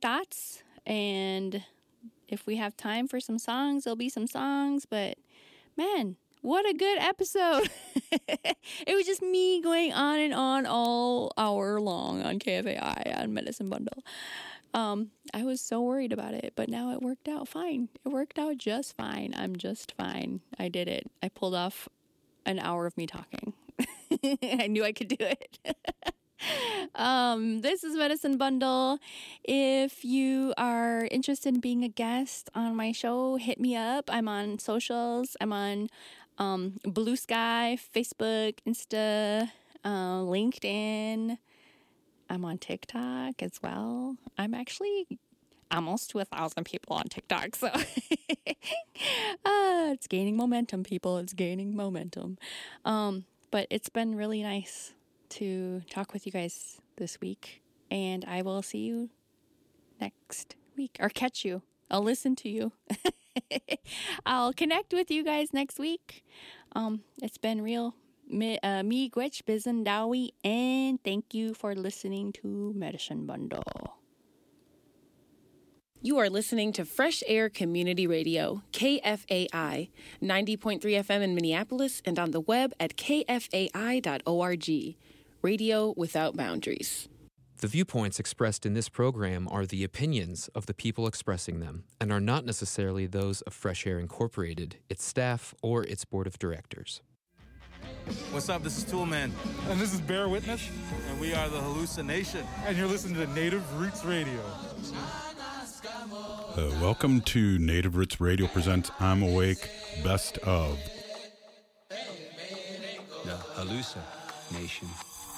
thoughts. And if we have time for some songs, there'll be some songs. But man, what a good episode. It was just me going on and on all hour long on KFAI on Medicine Bundle. I was so worried about it, but now it worked out fine. It worked out just fine. I'm just fine. I did it. I pulled off an hour of me talking. I knew I could do it. This is Medicine Bundle. If you are interested in being a guest on my show, hit me up. I'm on socials. I'm on Blue Sky, Facebook, Insta, LinkedIn. I'm on TikTok as well. I'm actually almost to 1,000 people on TikTok, so it's gaining momentum, people. It's gaining momentum. But it's been really nice to talk with you guys this week, and I will see you next week, or catch you. I'll listen to you. I'll connect with you guys next week. It's been real. Me, Gwitch, Bizen, Dowie, and thank you for listening to Medicine Bundle. You are listening to Fresh Air Community Radio, KFAI, 90.3 FM in Minneapolis and on the web at kfai.org. Radio without boundaries. The viewpoints expressed in this program are the opinions of the people expressing them and are not necessarily those of Fresh Air Incorporated, its staff, or its board of directors. What's up? This is Toolman. And this is Bear Witness. And we are the Hallucination. And you're listening to Native Roots Radio. Welcome to Native Roots Radio presents I'm Awake Best of. The Hallucination.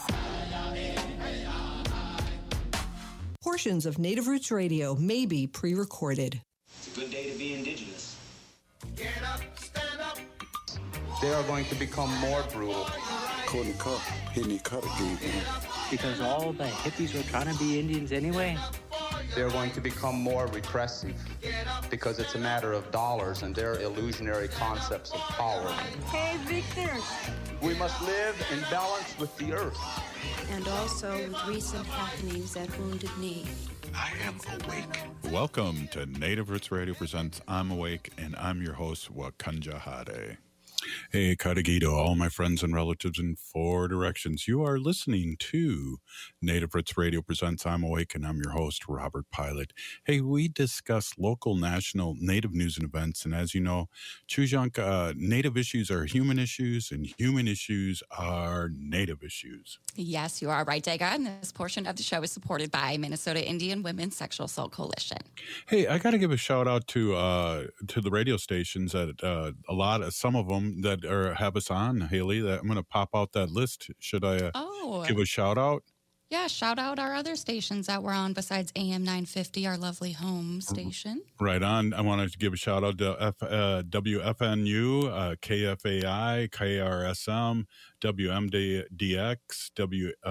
Portions of Native Roots Radio may be pre-recorded. It's a good day to be indigenous. Get up, stand up. They are going to become more brutal. Couldn't cut, hitting cut again. Because all the hippies were trying to be Indians anyway. They're going to become more repressive because it's a matter of dollars and their illusionary concepts of power. Hey, Victor. We must live in balance with the earth. And also with recent happenings at Wounded Knee. I am awake. Welcome to Native Roots Radio presents I'm Awake, and I'm your host, Wakanja Hade. Hey, Kadagito, all my friends and relatives in 4 directions. You are listening to Native Roots Radio presents I'm Awake, and I'm your host, Robert Pilot. Hey, we discuss local, national, Native news and events, and as you know, Chujunk, Native issues are human issues, and human issues are Native issues. Yes, you are right, Dega, and this portion of the show is supported by Minnesota Indian Women's Sexual Assault Coalition. Hey, I got to give a shout out to the radio stations that some of them that have us on, Haley. That I'm going to pop out that list. Should I give a shout out? Yeah, shout out our other stations that we're on besides AM 950, our lovely home station. Right on. I wanted to give a shout out to WFNU, KFAI, KRSM, WMDX,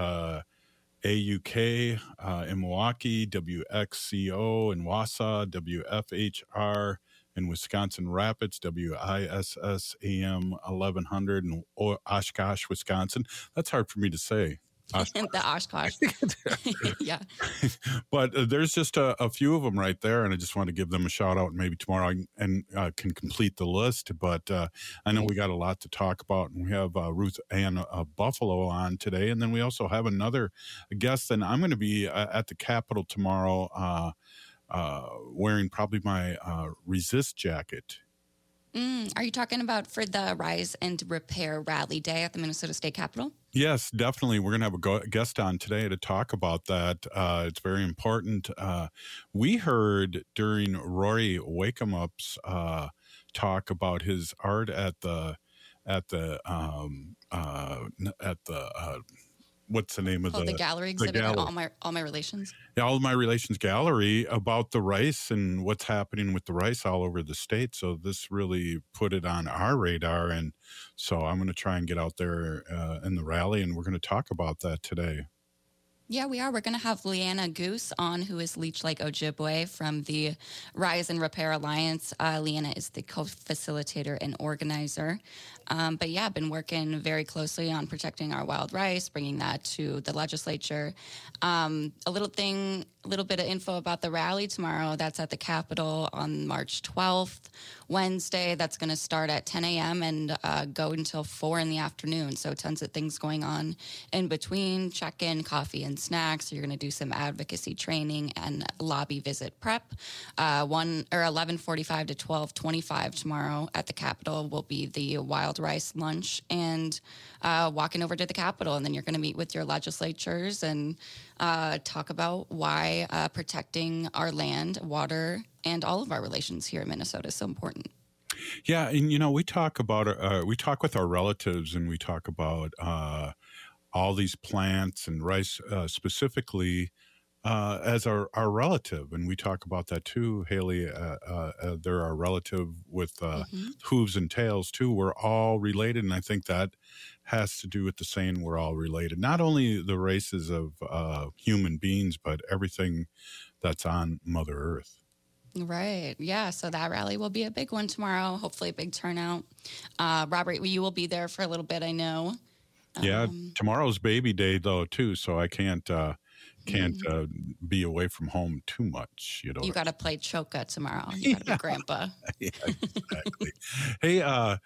AUK in Milwaukee, WXCO in Wausau, WFHR in Wisconsin Rapids, WISS AM 1100 in Oshkosh, Wisconsin. That's hard for me to say. The Oshkosh. Yeah. But there's just a few of them right there, and I just want to give them a shout out. Maybe tomorrow I can complete the list. But I know we got a lot to talk about, and we have Ruth Ann Buffalo on today, and then we also have another guest. And I'm going to be at the Capitol tomorrow, wearing probably my Resist jacket. Are you talking about for the Rise and Repair Rally Day at the Minnesota State Capitol? Yes, definitely. We're going to have a guest on today to talk about that. It's very important. We heard during Rory Wakehamup's talk about his art at the what's the name of the gallery exhibit? All my relations. Yeah, All My Relations Gallery about the rice and what's happening with the rice all over the state. So this really put it on our radar, and so I'm going to try and get out there in the rally, and we're going to talk about that today. Yeah, we are. We're going to have Leanna Goose on, who is Leech Lake Ojibwe from the Rise and Repair Alliance. Leanna is the co-facilitator and organizer. But yeah, I've been working very closely on protecting our wild rice, bringing that to the legislature. A little bit of info about the rally tomorrow. That's at the Capitol on March 12th, Wednesday. That's going to start at 10 a.m. and go until 4 in the afternoon. So tons of things going on in between, check-in, coffee, and snacks. You're going to do some advocacy training and lobby visit prep. 11:45 to 12:25 tomorrow at the Capitol will be the Wild Rice lunch and walking over to the Capitol. And then you're going to meet with your legislatures and talk about why protecting our land, water, and all of our relations here in Minnesota is so important. Yeah, and we talk about we talk with our relatives, and we talk about all these plants and rice specifically as our relative, and we talk about that too, Haley. They're our relative with hooves and tails too. We're all related, and I think that has to do with the saying we're all related. Not only the races of human beings, but everything that's on Mother Earth. Right. Yeah. So that rally will be a big one tomorrow. Hopefully a big turnout. Robert, you will be there for a little bit, I know. Yeah. Tomorrow's baby day though too, so I can't be away from home too much. You got to play choka tomorrow. You got to be grandpa. Yeah, exactly. Hey,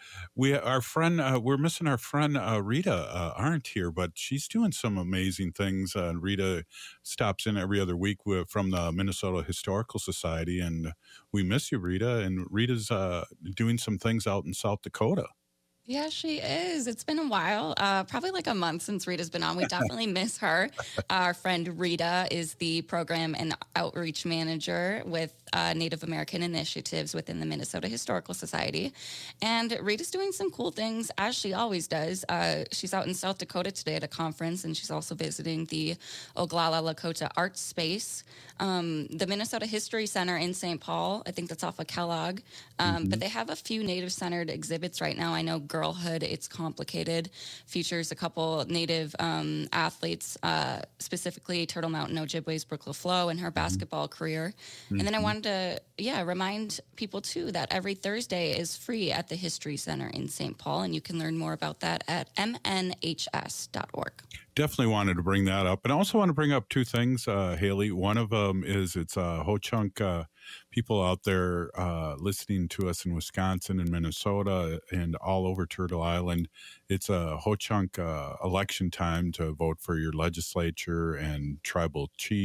we're missing our friend Rita Arndt here, but she's doing some amazing things. Rita stops in every other week from the Minnesota Historical Society, and we miss you, Rita. And Rita's doing some things out in South Dakota. Yeah, she is. It's been a while, probably like a month since Rita's been on. We definitely miss her. Our friend Rita is the program and outreach manager with Native American initiatives within the Minnesota Historical Society. And Rita's doing some cool things, as she always does. She's out in South Dakota today at a conference, and she's also visiting the Oglala Lakota Art Space, the Minnesota History Center in St. Paul. I think that's off of Kellogg. But they have a few Native-centered exhibits right now. I know Girlhood, It's Complicated features a couple Native athletes, specifically Turtle Mountain Ojibwe's Brooke LaFleur and her basketball career. And then I wanted to, remind people, too, that every Thursday is free at the History Center in St. Paul, and you can learn more about that at mnhs.org. Definitely wanted to bring that up. And I also want to bring up two things, Haley. One of them is it's Ho-Chunk people out there listening to us in Wisconsin and Minnesota and all over Turtle Island. It's a Ho-Chunk election time to vote for your legislature and tribal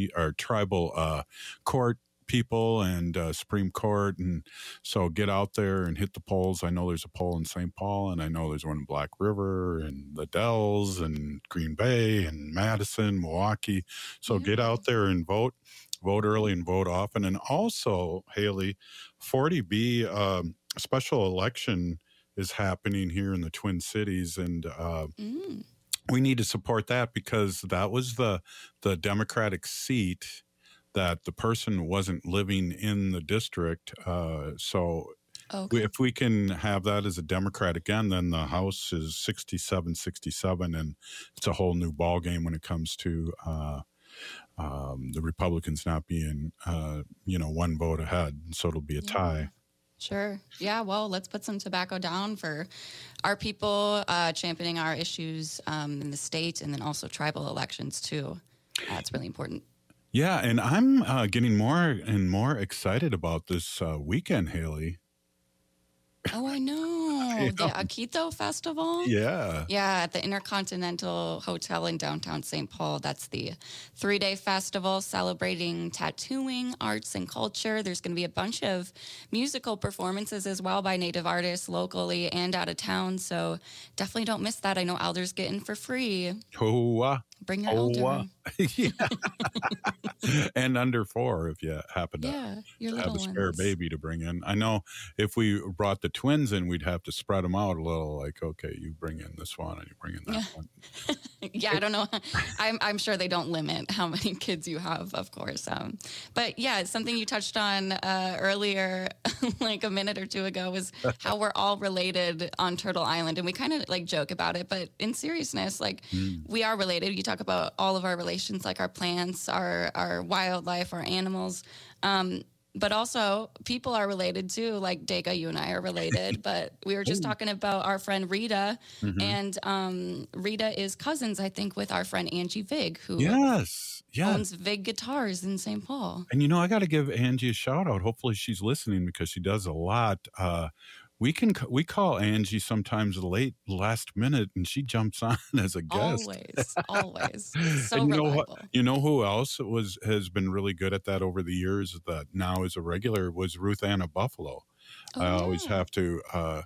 court people and Supreme Court. And so get out there and hit the polls. I know there's a poll in St. Paul, and I know there's one in Black River and the Dells and Green Bay and Madison, Milwaukee. So get out there and vote early and vote often. And also, Haley, 40B special election is happening here in the Twin Cities, and we need to support that because that was the Democratic seat that the person wasn't living in the district. If we can have that as a Democrat again, then the House is 67-67, and it's a whole new ballgame when it comes to the Republicans not being, one vote ahead. So it'll be a tie. Sure. Yeah, well, let's put some tobacco down for our people, championing our issues in the state, and then also tribal elections, too. It's really important. Yeah, and I'm getting more and more excited about this weekend, Haley. Oh, I know. The Akito Festival? Yeah. Yeah, at the Intercontinental Hotel in downtown St. Paul. That's the 3-day festival celebrating tattooing, arts, and culture. There's going to be a bunch of musical performances as well by Native artists locally and out of town. So definitely don't miss that. I know Alder's getting for free. Bring your elder. And under 4 if you happen to have a spare baby to bring in. I know if we brought the twins in, we'd have to spread them out a little, like, okay, you bring in this one and you bring in that one. Yeah, I don't know. I'm sure they don't limit how many kids you have, of course. But yeah, something you touched on earlier, like a minute or two ago, was how we're all related on Turtle Island. And we kind of like joke about it, but in seriousness, like we are related. You talk about all of our relations, like our plants, our wildlife, our animals. But also, people are related too. Like Dega, you and I are related. But we were just talking about our friend Rita, and Rita is cousins, I think, with our friend Angie Vig, who owns Vig Guitars in St. Paul. And I got to give Angie a shout out. Hopefully, she's listening because she does a lot. We call Angie sometimes last minute, and she jumps on as a guest. Always. So reliable. You know who else has been really good at that over the years that now is a regular was Ruth Anna Buffalo. I always have to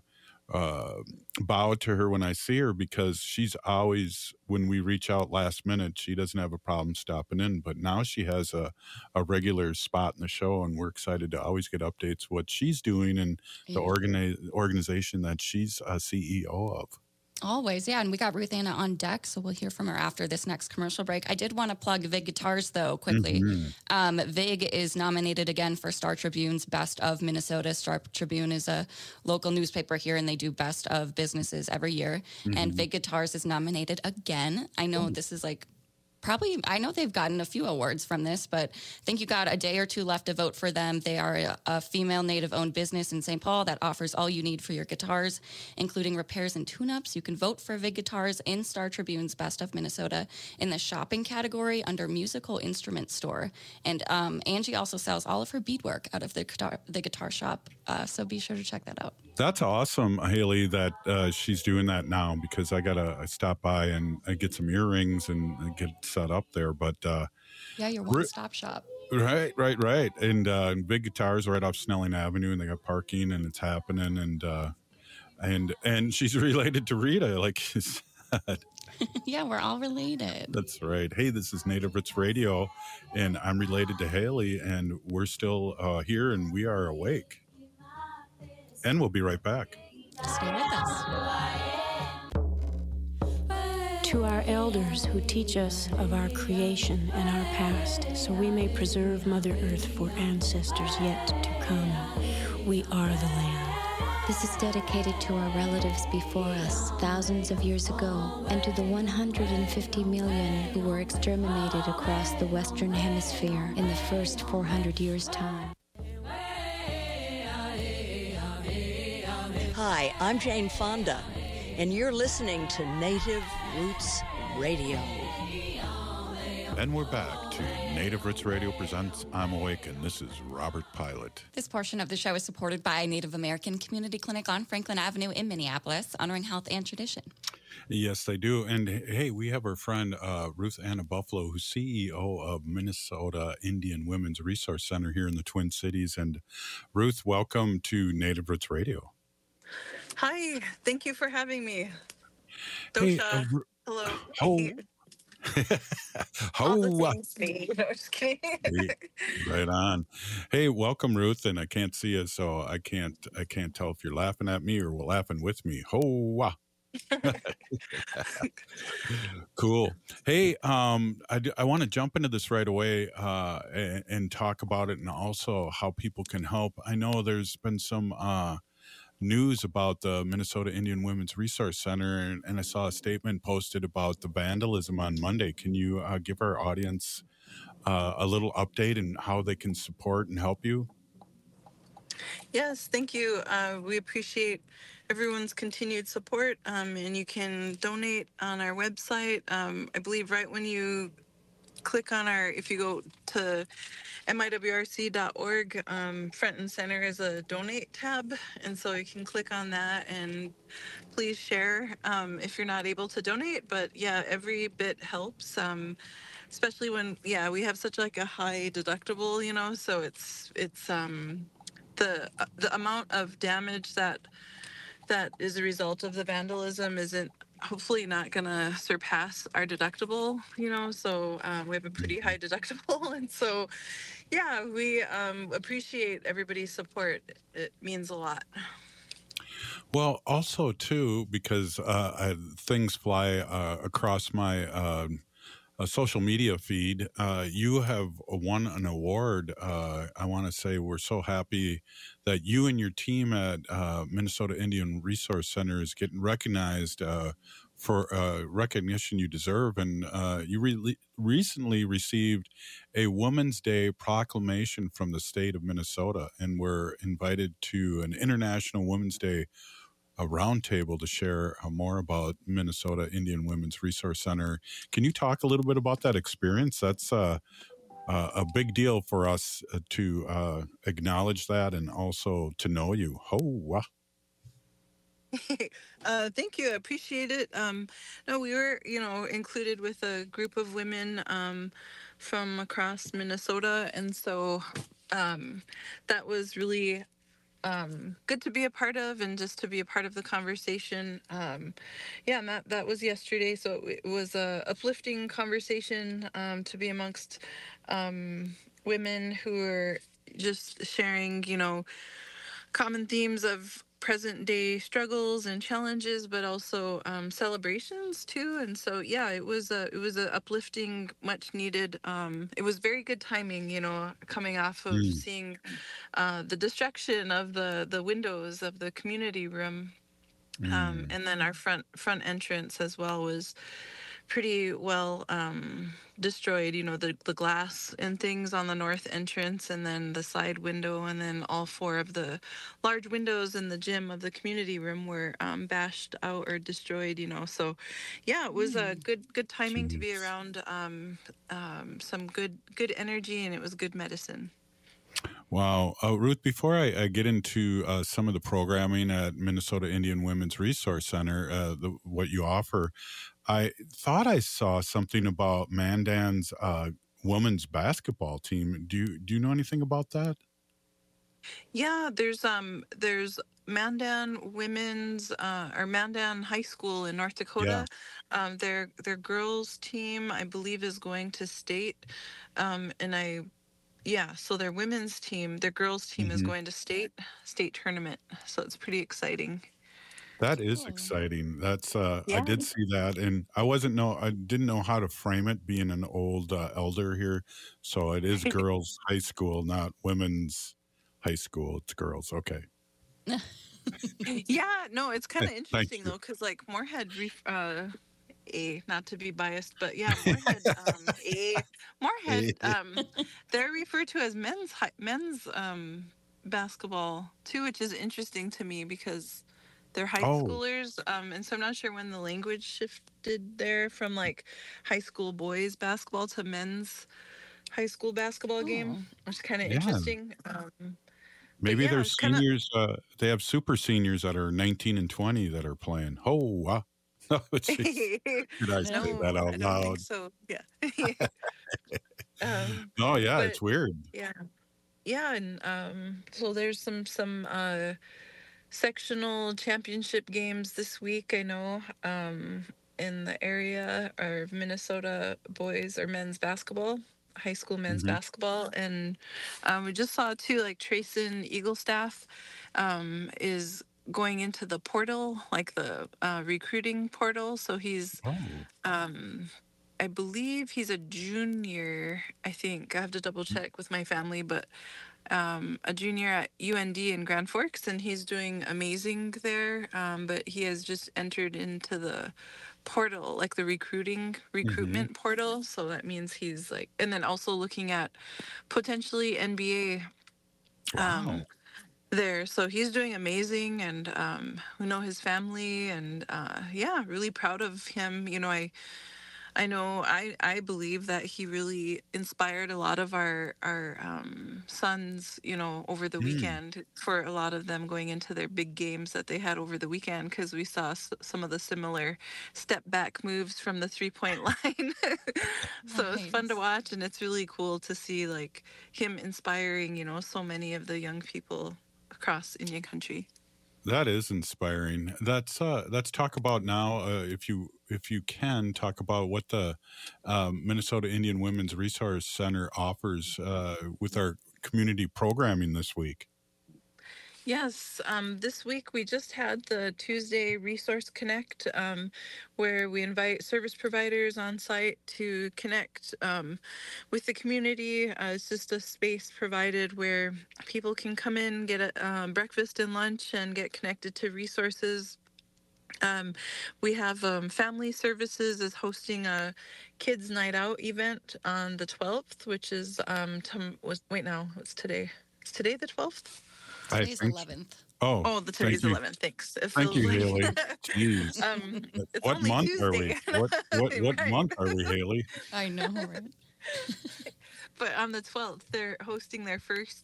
bow to her when I see her because she's always, when we reach out last minute, she doesn't have a problem stopping in. But now she has a regular spot in the show, and we're excited to always get updates what she's doing and the organization that she's a CEO of. Always, yeah. And we got Ruth Anna on deck, so we'll hear from her after this next commercial break. I did want to plug Vig Guitars, though, quickly. Vig is nominated again for Star Tribune's Best of Minnesota. Star Tribune is a local newspaper here, and they do Best of businesses every year. And Vig Guitars is nominated again. I know this is like I know they've gotten a few awards from this, but I think you got a day or two left to vote for them. They are a female Native-owned business in St. Paul that offers all you need for your guitars, including repairs and tune-ups. You can vote for Vig Guitars in Star Tribune's Best of Minnesota in the shopping category under Musical Instrument Store. And Angie also sells all of her beadwork out of the guitar shop, so be sure to check that out. That's awesome, Haley, that she's doing that now because I stop by and I get some earrings and get set up there. But your one-stop shop. Right. And Vig Guitars right off Snelling Avenue, and they got parking, and it's happening. And she's related to Rita, like you said. Yeah, we're all related. That's right. Hey, this is Native Roots Radio, and I'm related to Haley, and we're still here, and we are awake. And we'll be right back. Stay with us. To our elders who teach us of our creation and our past, so we may preserve Mother Earth for ancestors yet to come, we are the land. This is dedicated to our relatives before us, thousands of years ago, and to the 150 million who were exterminated across the Western Hemisphere in the first 400 years' time. Hi, I'm Jane Fonda, and you're listening to Native Roots Radio. And we're back to Native Roots Radio presents I'm Awake, and this is Robert Pilot. This portion of the show is supported by Native American Community Clinic on Franklin Avenue in Minneapolis, honoring health and tradition. Yes, they do. And hey, we have our friend Ruth Anna Buffalo, who's CEO of Minnesota Indian Women's Resource Center here in the Twin Cities. And Ruth, welcome to Native Roots Radio. Hi, thank you for having me. Hey, Dosha, hello. Just kidding. Right on. Hey, welcome, Ruth. And I can't see you, so I can't tell if you're laughing at me or laughing with me. Ho-wah. Cool. Hey, I want to jump into this right away and talk about it, and also how people can help. I know there's been some news about the Minnesota Indian Women's Resource Center, and I saw a statement posted about the vandalism on Monday. Can you give our audience a little update on how they can support and help you? Yes, thank you. We appreciate everyone's continued support, and you can donate on our website. I believe right when you click on if you go to miwrc.org, front and center is a donate tab, and so you can click on that and please share if you're not able to donate. But yeah, every bit helps, especially when we have such like a high deductible, so it's the amount of damage that is a result of the vandalism isn't hopefully not gonna surpass our deductible, so we have a pretty high deductible, and so we appreciate everybody's support. It means a lot. Well, also too, because things fly across my social media feed, you have won an award. I want to say we're so happy that you and your team at Minnesota Indian Resource Center is getting recognized for recognition you deserve. And you recently received a Women's Day proclamation from the state of Minnesota, and were invited to an International Women's Day roundtable to share more about Minnesota Indian Women's Resource Center. Can you talk a little bit about that experience? That's a big deal for us to acknowledge that, and also to know you. Oh, Thank you. I appreciate it. No, we were, included with a group of women from across Minnesota, and so that was really good to be a part of, and just to be a part of the conversation. Yeah, and that was yesterday, so it was a uplifting conversation to be amongst women who are just sharing, common themes of present day struggles and challenges, but also celebrations too. And so, yeah, it was a uplifting, much needed. It was very good timing, coming off of seeing the destruction of the windows of the community room, and then our front entrance as well was pretty well destroyed, the glass and things on the north entrance, and then the side window, and then all 4 of the large windows in the gym of the community room were bashed out or destroyed, so yeah, it was a good timing to be around some good energy, and it was good medicine. Wow. Ruth, before I get into some of the programming at Minnesota Indian Women's Resource Center, what you offer, I thought I saw something about Mandan's women's basketball team. Do you know anything about that? Yeah, there's Mandan Women's or Mandan High School in North Dakota. Yeah. Their girls team, I believe, is going to state, so their women's team, their girls team is going to state tournament. So it's pretty exciting. That is exciting. That's I did see that, and I didn't know how to frame it, being an old elder here. So it is girls' high school, not women's high school. It's girls. Okay. Yeah, no, it's kind of interesting though, because like Moorhead, not to be biased, but yeah, Moorhead, they're referred to as men's basketball too, which is interesting to me because they're high schoolers, and so I'm not sure when the language shifted there from like high school boys basketball to men's high school basketball game, which is kind of interesting. Maybe there's seniors. They have super seniors that are 19 and 20 that are playing. Did I say that out loud? I don't think so. Yeah. It's weird. Yeah, and so there's some sectional championship games this week, I know, in the area of Minnesota boys or men's basketball, high school men's basketball. And we just saw too, like Trayson Eaglestaff is going into the portal, like the recruiting portal. So he's, I believe he's a junior, I think. I have to double check with my family, but a junior at UND in Grand Forks, and he's doing amazing there. But he has just entered into the portal, like the recruitment portal. So that means he's like, and then also looking at potentially NBA there. So he's doing amazing, and we know his family, and really proud of him. I believe that he really inspired a lot of our sons, over the weekend, for a lot of them going into their big games that they had over the weekend, because we saw some of the similar step back moves from the 3-point line. So it's fun to watch, and it's really cool to see like him inspiring, so many of the young people across Indian country. That is inspiring. Let's talk about now, if you can, talk about what the Minnesota Indian Women's Resource Center offers with our community programming this week. Yes, this week we just had the Tuesday Resource Connect, where we invite service providers on site to connect with the community. It's just a space provided where people can come in, get a breakfast and lunch, and get connected to resources We have Family Services is hosting a Kids Night Out event on the 12th, which is it's today. Is today the 12th? Today's 11th. Today's 11th. Thanks. Thank you, Haley. Jeez. What month Tuesday. are we? What Right. month are we, Haley? I know, right? But on the 12th, they're hosting their first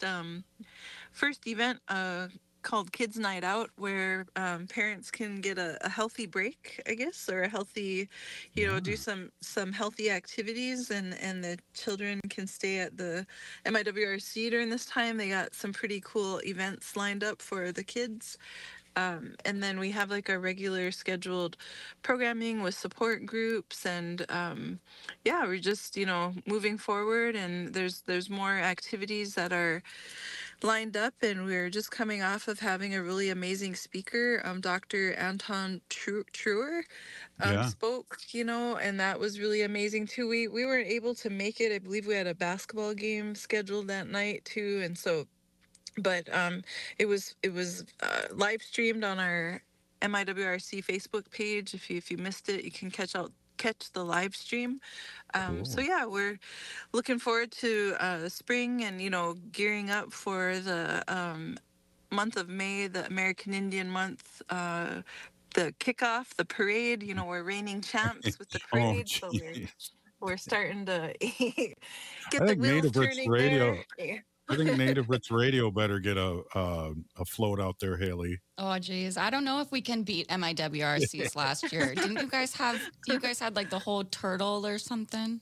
event called Kids Night Out, where parents can get a healthy break, I guess, or a healthy, do some healthy activities, and the children can stay at the MIWRC during this time. They got some pretty cool events lined up for the kids. And then we have like a regular scheduled programming with support groups, and we're just moving forward, and there's more activities that are lined up, and we're just coming off of having a really amazing speaker, Dr. Anton Truer spoke, and that was really amazing too. We weren't able to make it. I believe we had a basketball game scheduled that night too, and so. But it was live streamed on our MIWRC Facebook page. If you missed it, you can catch the live stream. Cool. So yeah, we're looking forward to spring, and gearing up for the month of May, the American Indian Month. The kickoff, the parade. We're reigning champs with the parade, so we're starting to get the wheels turning there. I think Native Roots Radio better get a float out there, Haley. Oh, geez. I don't know if we can beat MIWRC's last year. Didn't you guys had like the whole turtle or something?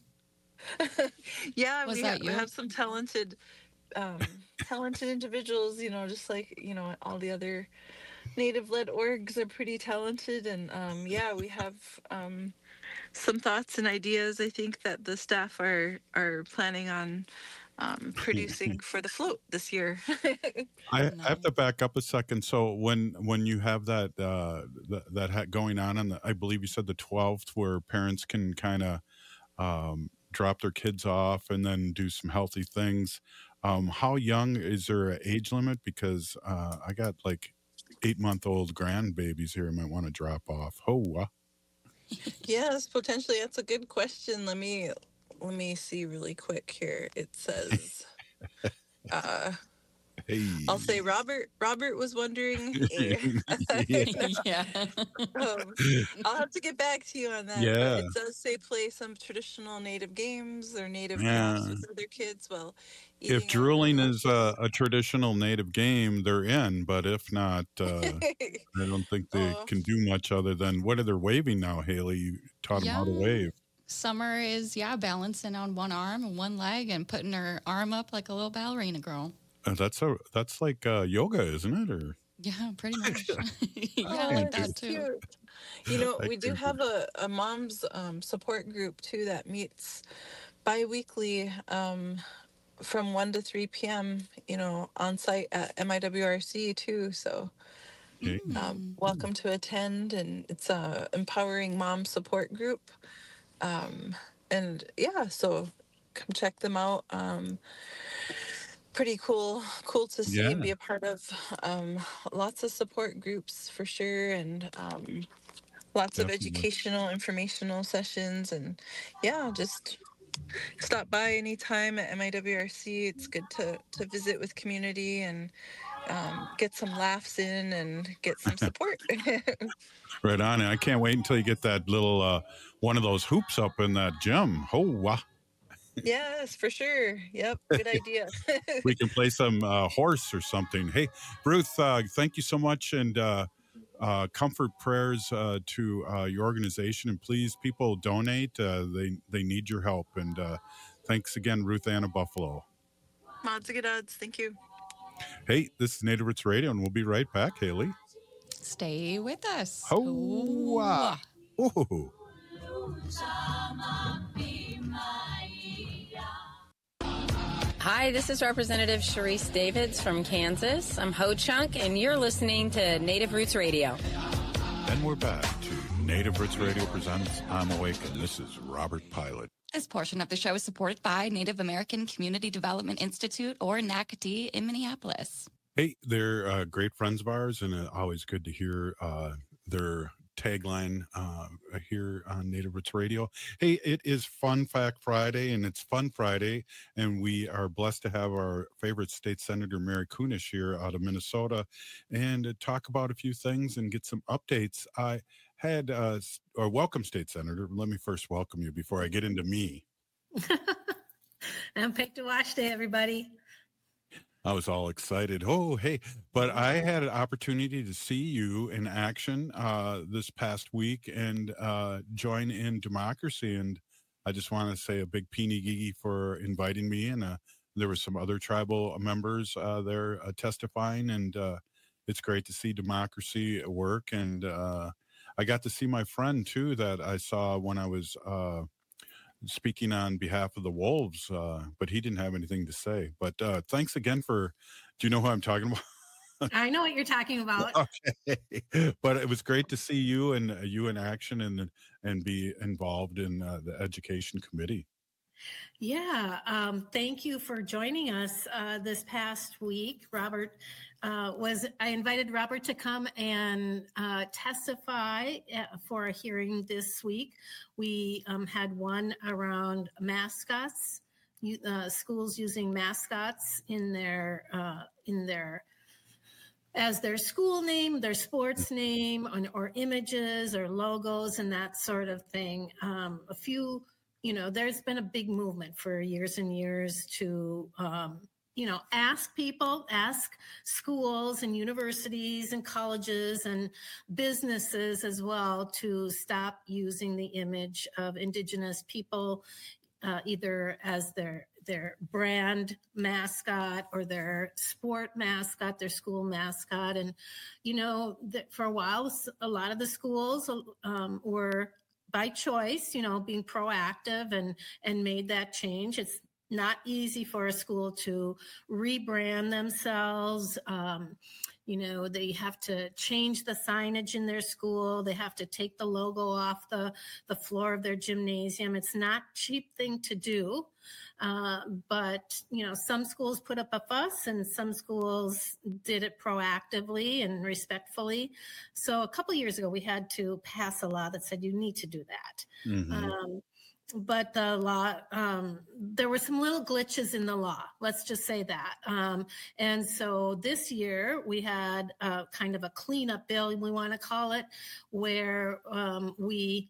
Yeah, we have some talented individuals, just like, all the other Native-led orgs are pretty talented. And we have some thoughts and ideas, I think, that the staff are planning on producing for the float this year. I have to back up a second. So when you have that going on I believe you said the 12th, where parents can kind of drop their kids off and then do some healthy things. How young is there an age limit? Because I got like 8-month-old grandbabies here I might want to drop off. Yes, potentially. That's a good question. Let me see really quick here. It says, hey. I'll say Robert was wondering. Yeah. I'll have to get back to you on that. Yeah. But it does say play some traditional Native games or Native crafts with other kids. Well, if drooling is a traditional Native game, they're in. But if not, I don't think they can do much other than, what are they waving now, Haley? You taught them how to wave. Summer is, balancing on one arm and one leg and putting her arm up like a little ballerina girl. That's like yoga, isn't it? Or yeah, pretty much. Like that too. Cute. We do have a mom's support group too that meets bi-weekly from 1 to 3 p.m. On site at MIWRC too. So welcome to attend, and it's a empowering mom support group. So come check them out. Pretty cool to see and be a part of. Lots of support groups for sure, and lots of educational, informational sessions, and just stop by anytime at MIWRC. It's good to visit with community and get some laughs in and get some support. Right on. And I can't wait until you get that little one of those hoops up in that gym. Yes, for sure. Yep. Good idea. We can play some horse or something. Hey, Ruth, thank you so much. And comfort prayers to your organization. And please, people, donate. They need your help. And thanks again, Ruth Anna Buffalo. Mods good odds. Thank you. Hey, this is Native Roots Radio, and we'll be right back, Haley. Stay with us. Oh. Hi, this is Representative Sharice Davids from Kansas. I'm Ho Chunk, and you're listening to Native Roots Radio. And we're back to Native Roots Radio presents I'm Awake, and this is Robert Pilot. This portion of the show is supported by Native American Community Development Institute, or NACD, in Minneapolis. Hey, they're great friends of ours, and always good to hear their tagline here on Native Roots Radio. Hey, it is Fun Fact Friday, and it's Fun Friday, and we are blessed to have our favorite state senator, Mary Kunesh, here out of Minnesota, and talk about a few things and get some updates. I had, or welcome, State Senator. Let me first welcome you before I get into me. I'm picked to watch day, everybody. I was all excited. Oh, hey. But I had an opportunity to see you in action this past week and join in democracy. And I just want to say a big Pini-Gigi for inviting me. And there were some other tribal members there testifying. And it's great to see democracy at work. And I got to see my friend, too, that I saw when I was speaking on behalf of the Wolves, but he didn't have anything to say. But thanks again for, do you know who I'm talking about? I know what you're talking about. Okay. But it was great to see you and you in action and be involved in the education committee. Yeah, thank you for joining us this past week. I invited Robert to come and testify for a hearing this week. We had one around mascots, schools using mascots in their as their school name, their sports name, or images or logos and that sort of thing. There's been a big movement for years and years to, ask schools and universities and colleges and businesses as well to stop using the image of Indigenous people, either as their brand mascot or their sport mascot, their school mascot. And, for a while, a lot of the schools were by choice, being proactive and made that change. It's not easy for a school to rebrand themselves. They have to change the signage in their school. They have to take the logo off the floor of their gymnasium. It's not a cheap thing to do. But some schools put up a fuss and some schools did it proactively and respectfully. So a couple of years ago, we had to pass a law that said you need to do that. Mm-hmm. But the law, there were some little glitches in the law. Let's just say that. And so this year we had kind of a cleanup bill, we want to call it, where we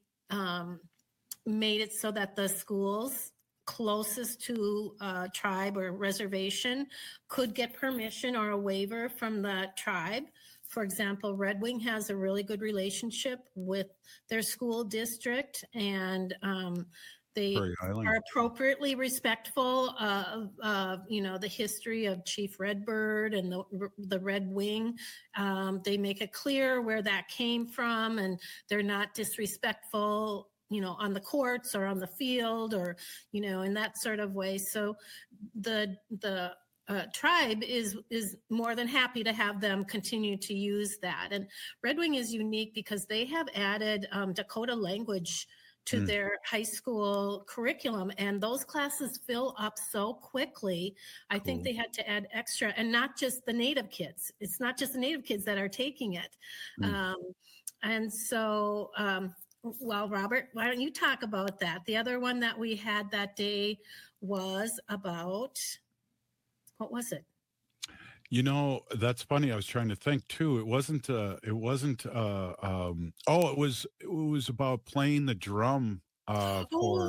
made it so that the schools closest to tribe or reservation could get permission or a waiver from the tribe. For example, Red Wing has a really good relationship with their school district, and they are appropriately respectful of the history of Chief Redbird and the Red Wing. They make it clear where that came from, and they're not disrespectful on the courts or on the field or, in that sort of way. So the tribe is more than happy to have them continue to use that. And Red Wing is unique because they have added Dakota language to their high school curriculum, and those classes fill up so quickly. I think they had to add extra, and not just the Native kids. It's not just the Native kids that are taking it. And so, well, Robert, why don't you talk about that? The other one that we had that day was about, what was it? That's funny. I was trying to think too. It was about playing the drum. Yeah.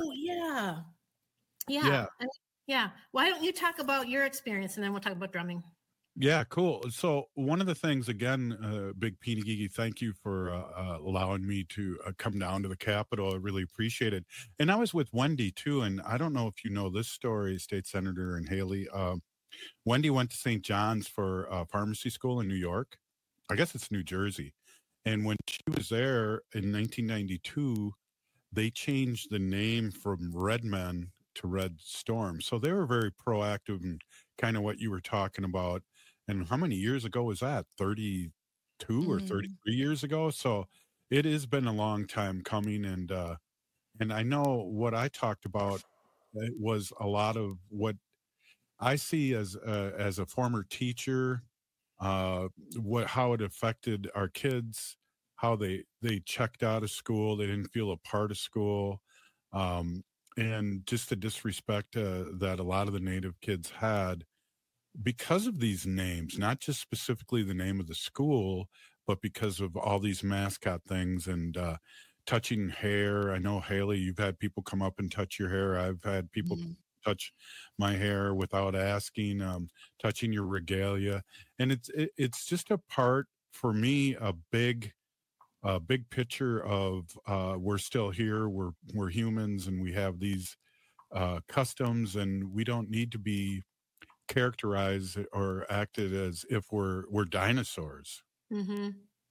Why don't you talk about your experience and then we'll talk about drumming? Yeah, cool. So one of the things, again, Big Pini-Gigi, thank you for allowing me to come down to the Capitol. I really appreciate it. And I was with Wendy too. And I don't know if you know this story, State Senator and Haley. Wendy went to St. John's for pharmacy school in New York. I guess it's New Jersey. And when she was there in 1992, they changed the name from Red Men to Red Storm. So they were very proactive and kind of what you were talking about. And how many years ago was that? 32 or 33 years ago? So it has been a long time coming. And I know what I talked about was a lot of what I see as a former teacher, how it affected our kids how they checked out of school. They didn't feel a part of school. And just the disrespect that a lot of the Native kids had because of these names, not just specifically the name of the school, but because of all these mascot things and touching hair. I know, Haley, you've had people come up and touch your hair. I've had people touch my hair without asking, touching your regalia. And it's just a part, for me, a big picture of we're still here, we're humans, and we have these customs, and we don't need to be characterized or acted as if we're dinosaurs. Mm-hmm.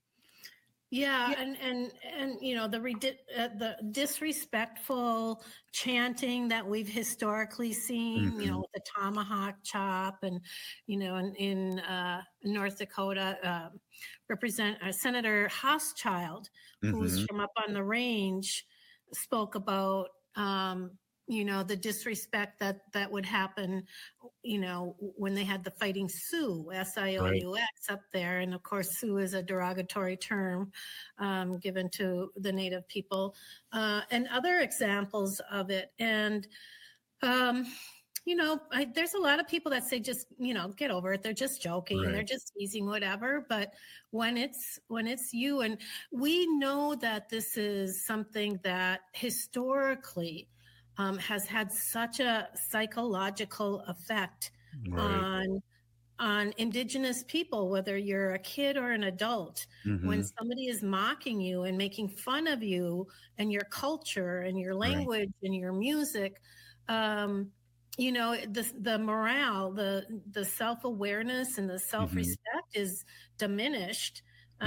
Yeah, and you know, the disrespectful chanting that we've historically seen, you know, with the tomahawk chop, and you know, in North Dakota, Senator Hochschild, who's from up on the range, spoke about you know, the disrespect that would happen, you know, when they had the Fighting Sioux, Sioux up there. And of course, Sioux is a derogatory term given to the Native people, and other examples of it. And, you know, there's a lot of people that say, just, you know, get over it. They're just joking. They're just teasing, whatever. But when it's you, and we know that this is something that historically has had such a psychological effect on Indigenous people, whether you're a kid or an adult. When somebody is mocking you and making fun of you and your culture and your language and your music, you know, the morale, the self-awareness and the self-respect is diminished.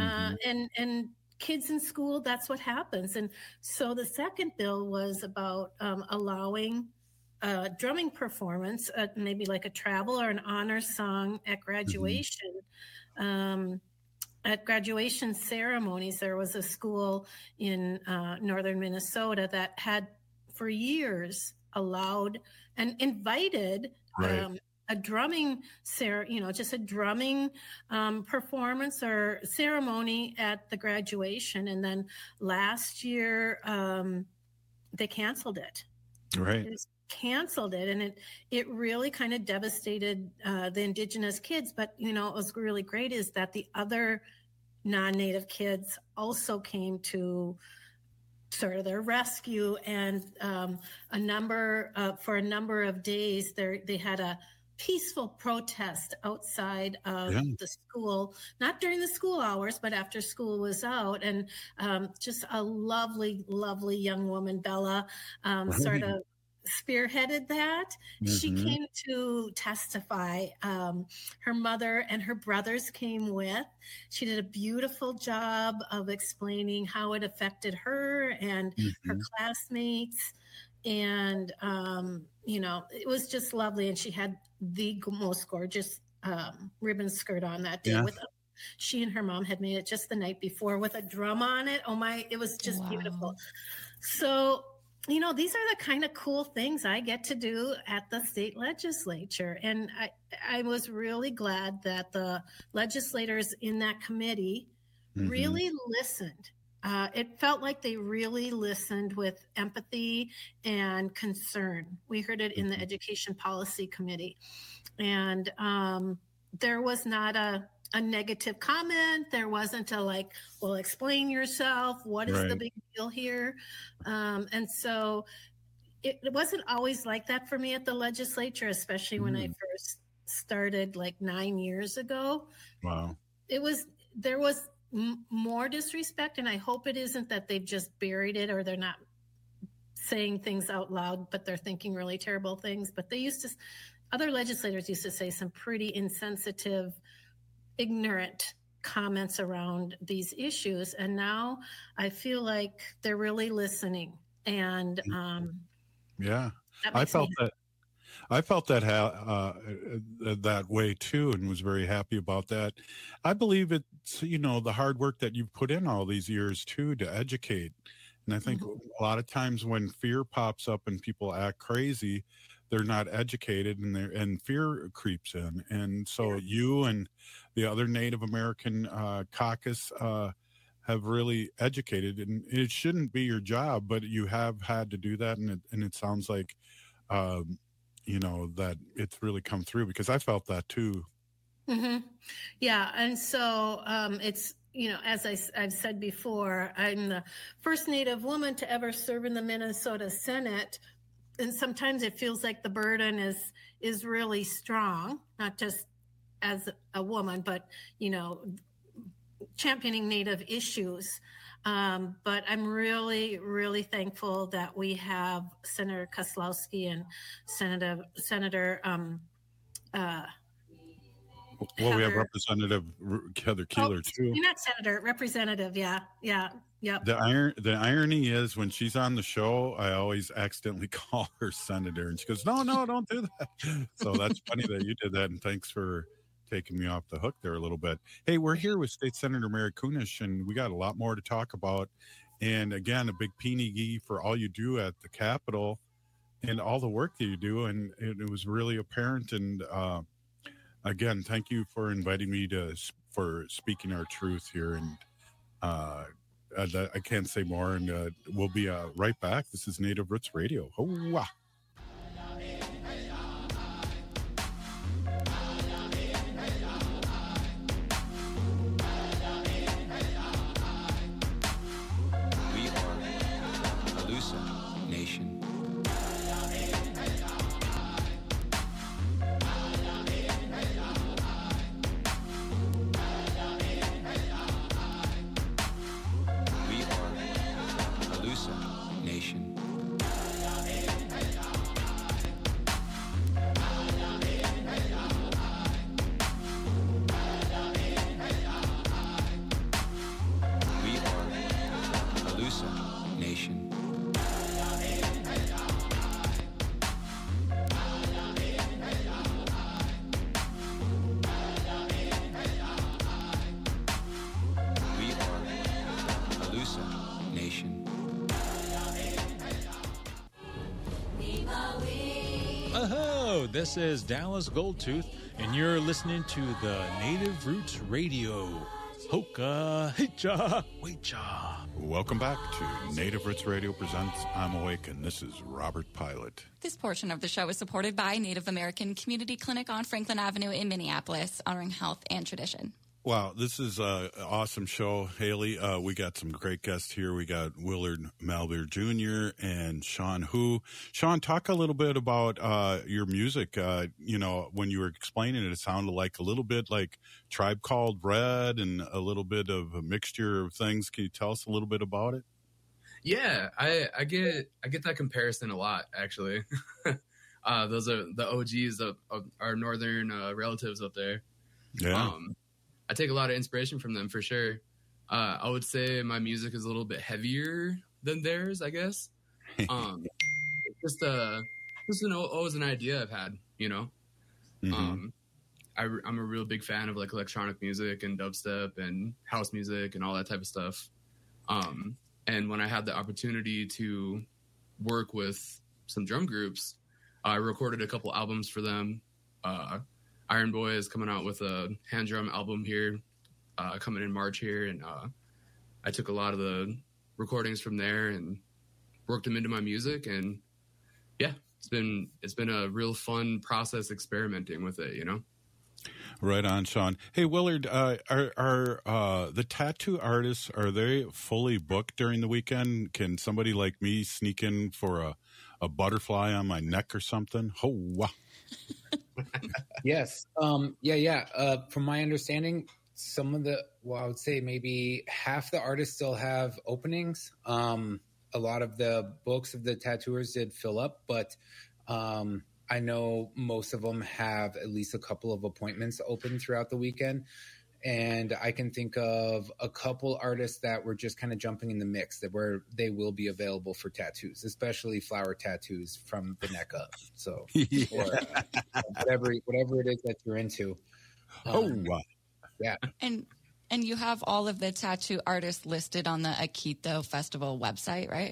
And kids in school, that's what happens. And so the second bill was about allowing drumming performance, maybe like a travel or an honor song at graduation. At graduation ceremonies, there was a school in northern Minnesota that had for years allowed and invited a drumming, you know, just a drumming performance or ceremony at the graduation. And then last year, they canceled it. They canceled it. And it really kind of devastated the Indigenous kids. But, you know, what was really great is that the other non-Native kids also came to sort of their rescue. And for a number of days, they had a peaceful protest outside of the school, not during the school hours, but after school was out. And just a lovely, lovely young woman, Bella, sort of spearheaded that. She came to testify. Her mother and her brothers came with. She did a beautiful job of explaining how it affected her and her classmates. And, you know, it was just lovely. And she had the most gorgeous ribbon skirt on that day. She and her mom had made it just the night before with a drum on it. Oh my, it was just beautiful. So, you know, these are the kind of cool things I get to do at the state legislature. And I was really glad that the legislators in that committee really listened. It felt like they really listened with empathy and concern. We heard it in the Education Policy Committee. And there was not a negative comment. There wasn't a like, well, explain yourself. What is the big deal here? And so it wasn't always like that for me at the legislature, especially when I first started like 9 years ago. Wow. There was more disrespect, and I hope it isn't that they've just buried it or they're not saying things out loud, but they're thinking really terrible things. But other legislators used to say some pretty insensitive, ignorant comments around these issues. And now I feel like they're really listening. And I felt that that way too, and was very happy about that. I believe it's, you know, the hard work that you've put in all these years too to educate. And I think a lot of times when fear pops up and people act crazy, they're not educated, and fear creeps in. And so you and the other Native American caucus have really educated, and it shouldn't be your job, but you have had to do that. And it sounds like, that it's really come through, because I felt that too. Mm-hmm. Yeah. And so it's, as I've said before, I'm the first Native woman to ever serve in the Minnesota Senate. And sometimes it feels like the burden is really strong, not just as a woman, but, championing Native issues. But I'm really, really thankful that we have Senator Kozlowski and Senator we have Representative Heather Keeler too. You're not Senator, Representative. Yeah. The irony is, when she's on the show, I always accidentally call her Senator, and she goes, "No, don't do that." So that's funny that you did that, and thanks for taking me off the hook there a little bit. Hey, we're here with State Senator Mary Kunesh, and we got a lot more to talk about. And again, a big peenie for all you do at the Capitol and all the work that you do, and it was really apparent. And again, thank you for inviting me for speaking our truth here. And I can't say more. And we'll be right back. This is Native Roots Radio. Hoa. We are Halusa Nation. Nation. We are Halusa Nation. We are Halusa Nation. Oh, this is Dallas Goldtooth, and you're listening to the Native Roots Radio. Hoka, hicha, wecha. Welcome back to Native Roots Radio presents I'm Awake, and this is Robert Pilot. This portion of the show is supported by Native American Community Clinic on Franklin Avenue in Minneapolis, honoring health and tradition. Wow, this is an awesome show, Haley. We got some great guests here. We got Willard Malbeer Jr. and Sean Hu. Sean, talk a little bit about your music. When you were explaining it, it sounded like a little bit like Tribe Called Red and a little bit of a mixture of things. Can you tell us a little bit about it? Yeah, I get that comparison a lot, actually. Those are the OGs of our northern relatives up there. Yeah. I take a lot of inspiration from them for sure. I would say my music is a little bit heavier than theirs, I guess. Just always an idea I've had, Mm-hmm. I'm a real big fan of like electronic music and dubstep and house music and all that type of stuff. And when I had the opportunity to work with some drum groups, I recorded a couple albums for them. Iron Boy is coming out with a hand drum album here, coming in March here. And I took a lot of the recordings from there and worked them into my music. And yeah, it's been a real fun process experimenting with it, Right on, Sean. Hey, Willard, are the tattoo artists, are they fully booked during the weekend? Can somebody like me sneak in for a butterfly on my neck or something? Oh, wow. Yes. Yeah. From my understanding, I would say maybe half the artists still have openings. A lot of the books of the tattooers did fill up, but I know most of them have at least a couple of appointments open throughout the weekend. And I can think of a couple artists that were just kind of jumping in the mix where they will be available for tattoos, especially flower tattoos from the neck up. So or, whatever it is that you're into. Wow. Yeah. And you have all of the tattoo artists listed on the Akito Festival website, right?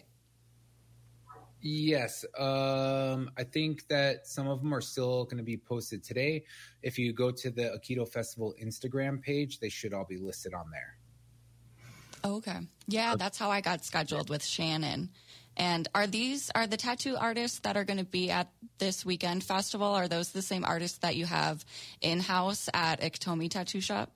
Yes. I think that some of them are still going to be posted today. If you go to the Akito Festival Instagram page, they should all be listed on there. Okay. Yeah, that's how I got scheduled with Shannon. And are the tattoo artists that are going to be at this weekend festival, are those the same artists that you have in-house at Iktomi Tattoo Shop?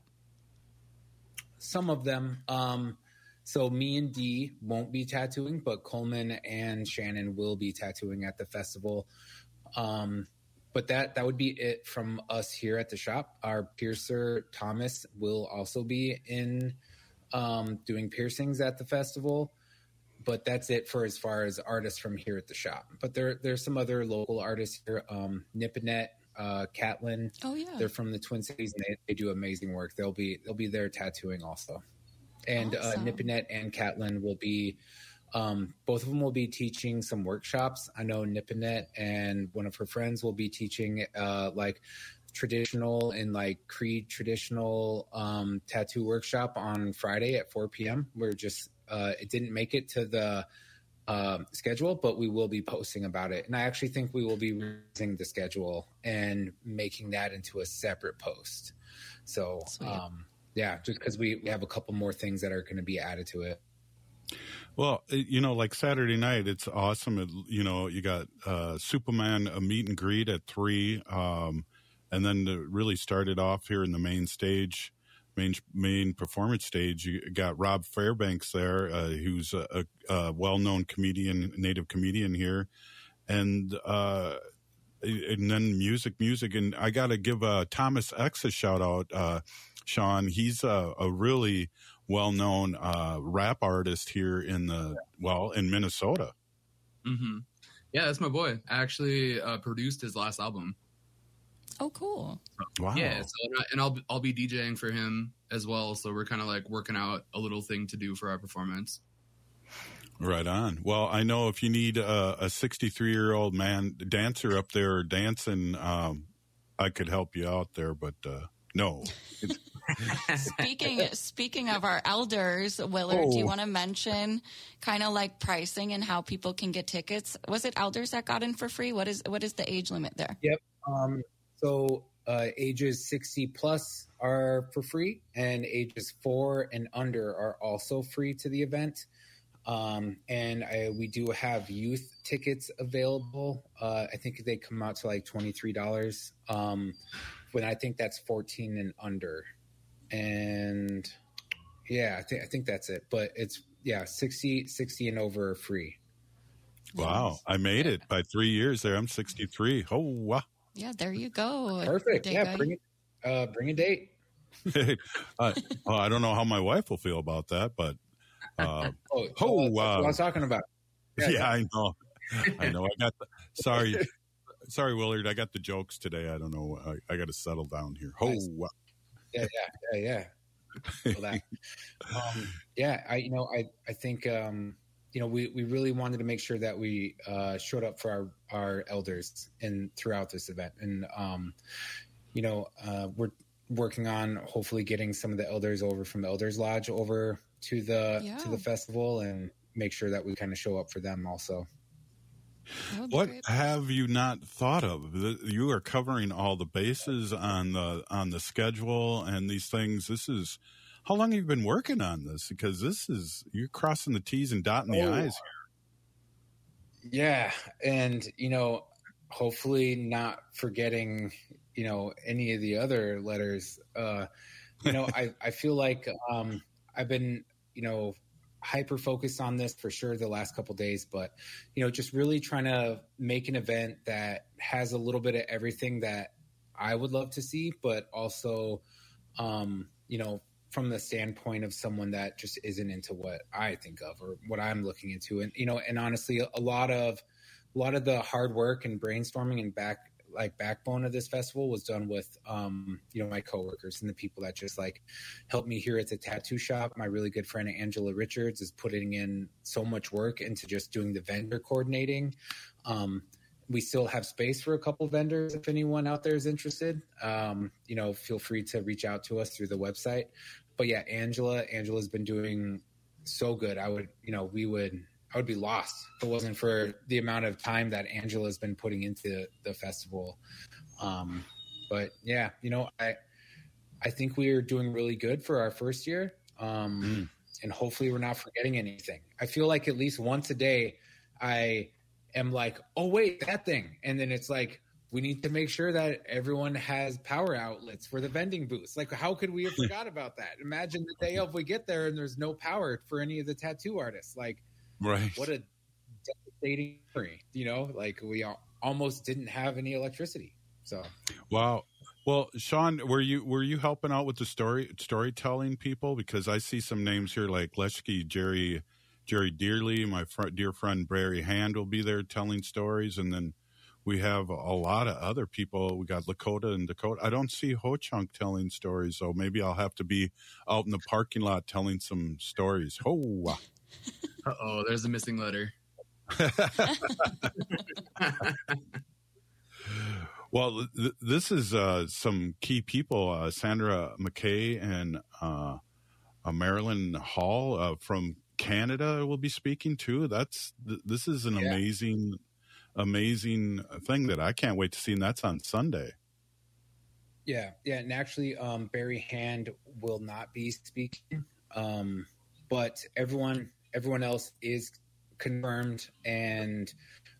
Some of them. So me and Dee won't be tattooing, but Coleman and Shannon will be tattooing at the festival. But that would be it from us here at the shop. Our piercer, Thomas, will also be in doing piercings at the festival. But that's it for as far as artists from here at the shop. But there's some other local artists here. Nipponet, Catlin. Oh yeah, they're from the Twin Cities and they do amazing work. They'll be there tattooing also. And awesome. Nipponet and Catlin will be both of them will be teaching some workshops. I know Nipponet and one of her friends will be teaching like traditional and like Creed traditional tattoo workshop on Friday at 4 p.m. We're just it didn't make it to the schedule, but we will be posting about it. And I actually think we will be revising the schedule and making that into a separate post. So, yeah, just because we have a couple more things that are going to be added to it. Well, like Saturday night, it's awesome. You got Superman, a meet and greet at 3. And then to really started off here in the main stage, main performance stage, you got Rob Fairbanks there, who's a well-known comedian, native comedian here. And then music. And I got to give Thomas X a shout out, Sean. He's a really well-known rap artist here in Minnesota. Mm-hmm. Yeah, that's my boy. I actually produced his last album. Oh, cool! Wow. Yeah, and I'll be DJing for him as well. So we're kind of like working out a little thing to do for our performance. Right on. Well, I know if you need a 63-year-old man dancer up there dancing, I could help you out there, but no. Speaking of our elders, Willard, do you want to mention kind of like pricing and how people can get tickets? Was it elders that got in for free? What is the age limit there? Yep. So ages 60 plus are for free, and ages 4 and under are also free to the event. And we do have youth tickets available. I think they come out to like $23. When I think that's 14 and under. And yeah, I think that's it. But it's 60 and over are free. Wow, I made it by 3 years there. I'm 63. Oh wow. Yeah, there you go. Perfect. Yeah, bring a date. I don't know how my wife will feel about that, but that's what I was talking about. Yeah, I know. I got sorry, Willard. I got the jokes today. I don't know. I got to settle down here. Wow. Yeah. So that, I think we really wanted to make sure that we showed up for our elders throughout this event, and we're working on hopefully getting some of the elders over from the Elders Lodge over to the festival, and make sure that we kind of show up for them also. What have you not thought of? You are covering all the bases on the schedule and these things. How long have you been working on this? Because you're crossing the T's and dotting the I's here. Yeah. And, hopefully not forgetting, any of the other letters. I feel like I've been, hyper focused on this for sure the last couple of days, but just really trying to make an event that has a little bit of everything that I would love to see, but also from the standpoint of someone that just isn't into what I think of or what I'm looking into. And and honestly, a lot of the hard work and brainstorming and backbone of this festival was done with my coworkers and the people that just helped me here at the tattoo shop. My really good friend Angela Richards is putting in so much work into just doing the vendor coordinating. We still have space for a couple vendors if anyone out there is interested. Feel free to reach out to us through the website. But yeah, Angela's been doing so good. I would be lost if it wasn't for the amount of time that Angela's been putting into the festival. But yeah, I think we are doing really good for our first year. And hopefully we're not forgetting anything. I feel like at least once a day, I am like, oh, wait, that thing. And then it's like, we need to make sure that everyone has power outlets for the vending booths. Like, how could we have forgot about that? Imagine the day of we get there and there's no power for any of the tattoo artists. Like, right. What a devastating story, you know? Like, we almost didn't have any electricity. So, wow. Well, Sean, were you helping out with the storytelling people? Because I see some names here like Leshke, Jerry Dearly, my dear friend Barry Hand will be there telling stories, and then we have a lot of other people. We got Lakota and Dakota. I don't see Ho Chunk telling stories, so maybe I'll have to be out in the parking lot telling some stories. Ho! Uh-oh, there's a missing letter. Well, this is some key people. Sandra McKay and Marilyn Hall from Canada will be speaking too. This is an amazing thing that I can't wait to see, and that's on Sunday. Yeah, and actually, Barry Hand will not be speaking, but everyone else is confirmed, and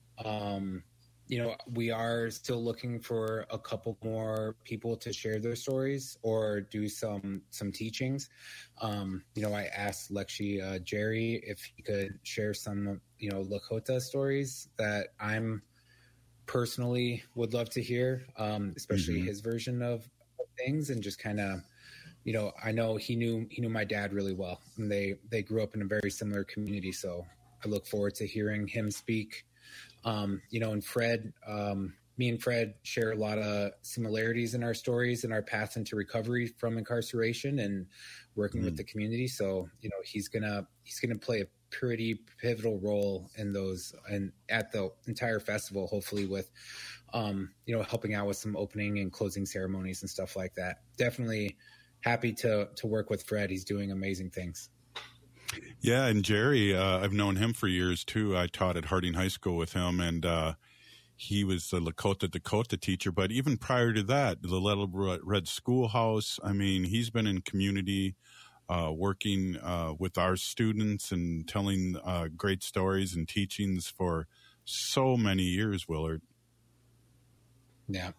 we are still looking for a couple more people to share their stories or do some teachings. I asked Lexi Jerry if he could share some, Lakota stories that I'm personally would love to hear, especially his version of things, and just kind of, I know he knew my dad really well, and they grew up in a very similar community. So I look forward to hearing him speak. And Fred, me and Fred share a lot of similarities in our stories and our path into recovery from incarceration and working with the community. So, he's gonna play a pretty pivotal role in those and at the entire festival, hopefully with, helping out with some opening and closing ceremonies and stuff like that. Definitely happy to work with Fred. He's doing amazing things. Yeah, and Jerry, I've known him for years too. I taught at Harding High School with him, and he was the Lakota Dakota teacher. But even prior to that, the Little Red Schoolhouse, I mean, he's been in community working with our students and telling great stories and teachings for so many years, Willard. Yeah.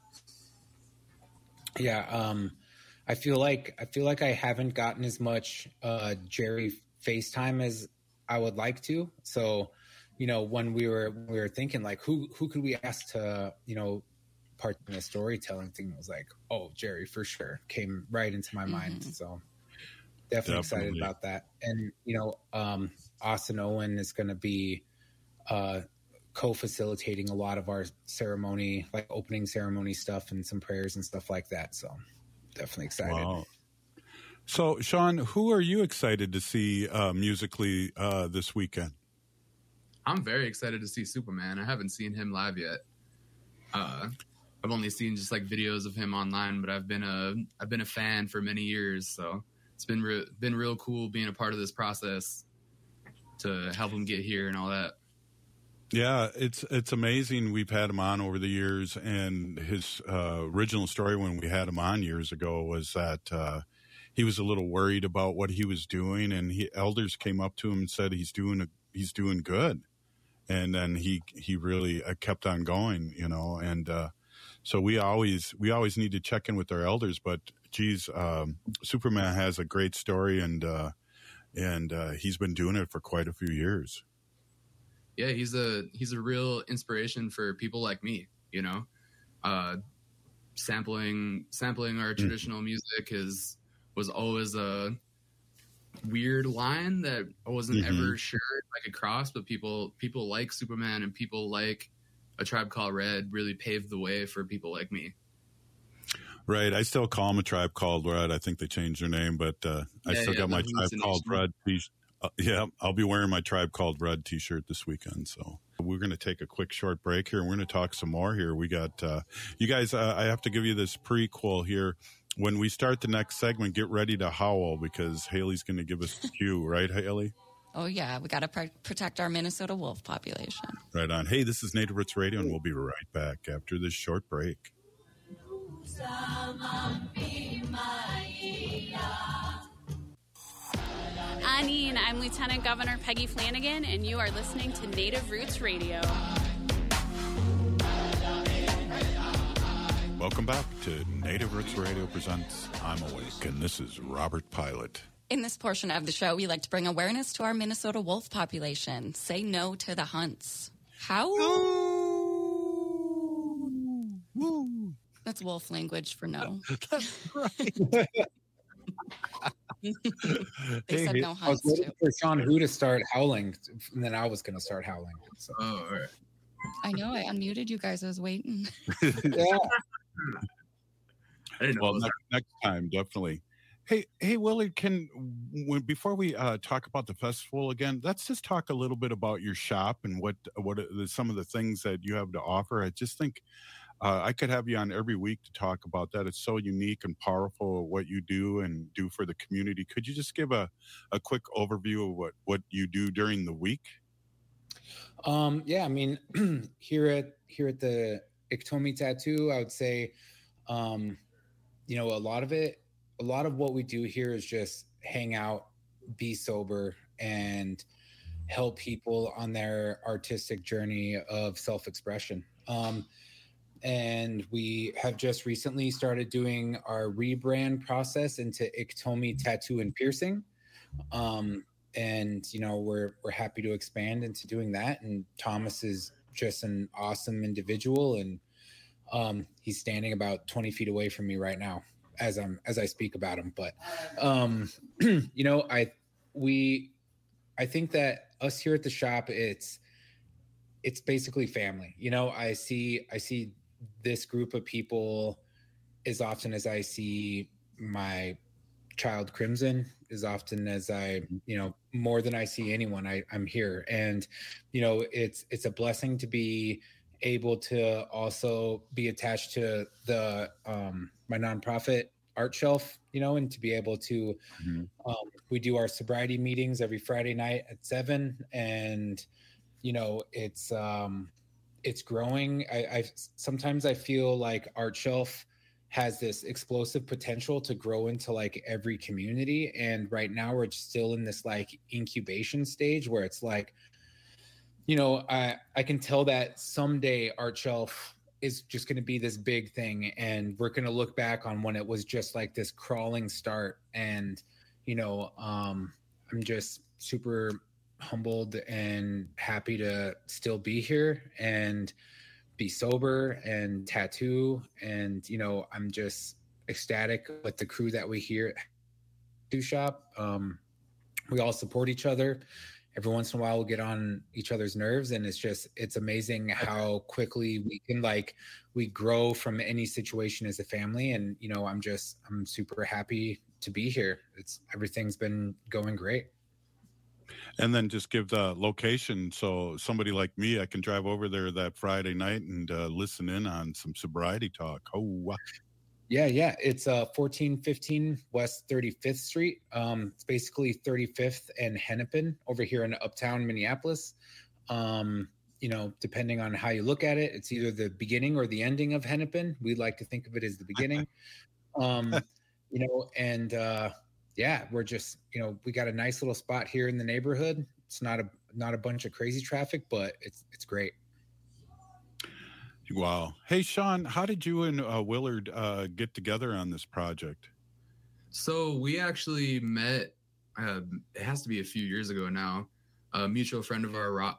I feel like I haven't gotten as much Jerry FaceTime as I would like to. So, when we were thinking like, who could we ask to, part in the storytelling thing, was like, oh, Jerry for sure came right into my mind. So definitely excited about that. And, Austin Owen is going to be co-facilitating a lot of our ceremony, like opening ceremony stuff and some prayers and stuff like that. So definitely excited. Wow. So, Sean, who are you excited to see musically this weekend? I'm very excited to see Superman. I haven't seen him live yet. I've only seen just like videos of him online, but I've been a fan for many years. So it's been real cool being a part of this process to help him get here and all that. Yeah, it's amazing. We've had him on over the years, and his original story when we had him on years ago was that he was a little worried about what he was doing, and elders came up to him and said he's doing good, and then he really kept on going, and so we always need to check in with our elders. But geez, Superman has a great story, and he's been doing it for quite a few years. Yeah, he's a real inspiration for people like me, sampling our traditional music was always a weird line that I wasn't ever sure if I could cross, but people like Superman and people like A Tribe Called Red really paved the way for people like me. Right. I still call them A Tribe Called Red. I think they changed their name, but I still got my Tribe Called Red t-shirt. I'll be wearing my Tribe Called Red t-shirt this weekend. So we're going to take a quick short break here, and we're going to talk some more here. We got you guys. I have to give you this prequel here. When we start the next segment, get ready to howl because Haley's going to give us the cue, right, Haley? Oh, yeah. We got to protect our Minnesota wolf population. Right on. Hey, this is Native Roots Radio, and we'll be right back after this short break. I Janine. I'm Lieutenant Governor Peggy Flanagan, and you are listening to Native Roots Radio. Welcome back to Native Roots Radio presents I'm Awake, and this is Robert Pilot. In this portion of the show, we like to bring awareness to our Minnesota wolf population. Say no to the hunts. How? That's wolf language for no. That's right. They said no hunts. I was waiting for Sean Who to start howling, and then I was going to start howling. So. Oh, all right. I know. I unmuted you guys. I was waiting. Yeah. I didn't know. Well, next time, definitely. Hey, Willard, before we talk about the festival again, let's just talk a little bit about your shop and what some of the things that you have to offer. I just think I could have you on every week to talk about that. It's so unique and powerful what you do and do for the community. Could you just give a quick overview of what you do during the week? Yeah, I mean, here at the Iktomi Tattoo, I would say, a lot of what we do here is just hang out, be sober, and help people on their artistic journey of self-expression. And we have just recently started doing our rebrand process into Iktomi Tattoo and Piercing. And, we're happy to expand into doing that. And Thomas is just an awesome individual. And he's standing about 20 feet away from me right now as I speak about him. But, I think that us here at the shop, it's basically family. I see this group of people as often as I see my child Crimson, as often as I, more than I see anyone, I'm here. And, it's a blessing to be able to also be attached to the, my nonprofit Art Shelf, and to be able to, we do our sobriety meetings every Friday night at 7. And, it's growing. I sometimes I feel like Art Shelf has this explosive potential to grow into like every community. And right now we're still in this like incubation stage where it's like, I can tell that someday Art Shelf is just going to be this big thing. And we're going to look back on when it was just like this crawling start. And, I'm just super humbled and happy to still be here and be sober and tattoo. And, I'm just ecstatic with the crew that we here at Tattoo Shop. We all support each other. Every once in a while we'll get on each other's nerves, and it's amazing how quickly we grow from any situation as a family. And, I'm super happy to be here. Everything's been going great. And then just give the location so somebody like me, I can drive over there that Friday night and listen in on some sobriety talk. Oh, wow. Yeah. It's 1415 West 35th Street. It's basically 35th and Hennepin over here in Uptown Minneapolis. Depending on how you look at it, it's either the beginning or the ending of Hennepin. We like to think of it as the beginning. Yeah, we're just, we got a nice little spot here in the neighborhood. It's not a bunch of crazy traffic, but it's great. Wow. Hey, Sean, how did you and Willard get together on this project? So we actually met, it has to be a few years ago now. A mutual friend of ours,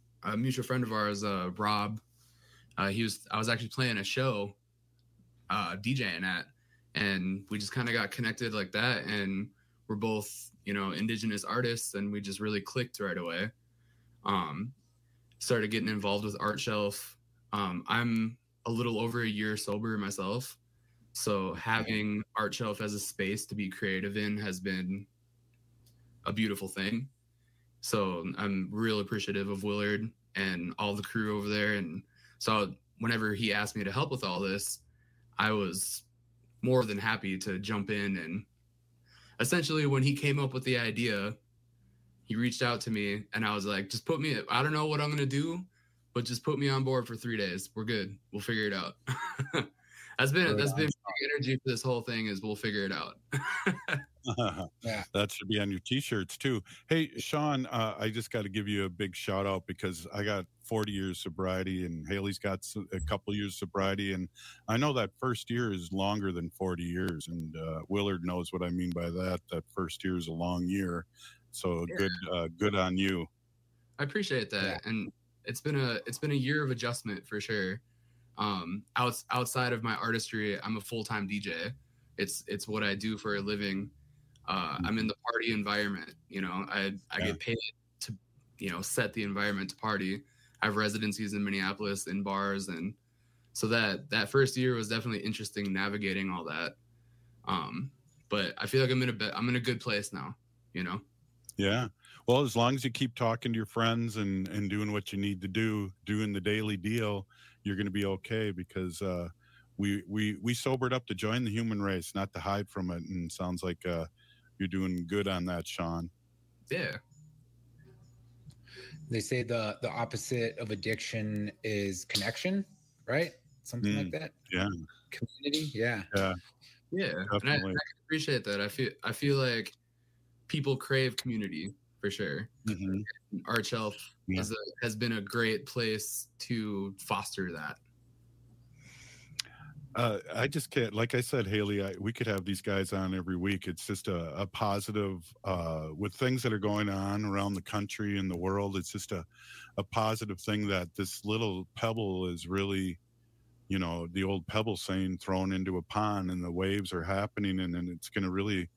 Rob, I was actually playing a show, DJing at, and we just kind of got connected like that. And we're both, Indigenous artists, and we just really clicked right away. Started getting involved with Art Shelf. I'm a little over a year sober myself. So having Art Shelf as a space to be creative in has been a beautiful thing. So I'm real appreciative of Willard and all the crew over there. And so whenever he asked me to help with all this, I was more than happy to jump in. And essentially when he came up with the idea, he reached out to me and I was like, just put me, I don't know what I'm going to do, but just put me on board for 3 days. We're good. We'll figure it out. That's been my energy for this whole thing is we'll figure it out. Yeah. That should be on your t-shirts too. Hey, Sean, I just got to give you a big shout out because I got 40 years sobriety and Haley's got a couple years sobriety. And I know that first year is longer than 40 years. And Willard knows what I mean by that. That first year is a long year. So good on you. I appreciate that. Yeah. And it's been a year of adjustment for sure. Outside of my artistry, I'm a full-time DJ. It's what I do for a living. I'm in the party environment. I get paid to, set the environment to party. I have residencies in Minneapolis in bars. And so that first year was definitely interesting navigating all that. But I feel like I'm in a good place now, Yeah. Well, as long as you keep talking to your friends and doing what you need to do, doing the daily deal, you're going to be okay because, we sobered up to join the human race, not to hide from it. And sounds like you're doing good on that, Sean. Yeah. They say the opposite of addiction is connection, right? Something like that. Yeah. Community. Yeah. Yeah. Yeah. And I can appreciate that. I feel like people crave community for sure. Mm-hmm. Art Shelf has been a great place to foster that. I just can't, like I said, Haley, we could have these guys on every week. It's just a positive, with things that are going on around the country and the world. It's just a positive thing that this little pebble is really, the old pebble saying thrown into a pond and the waves are happening. And then it's going to really,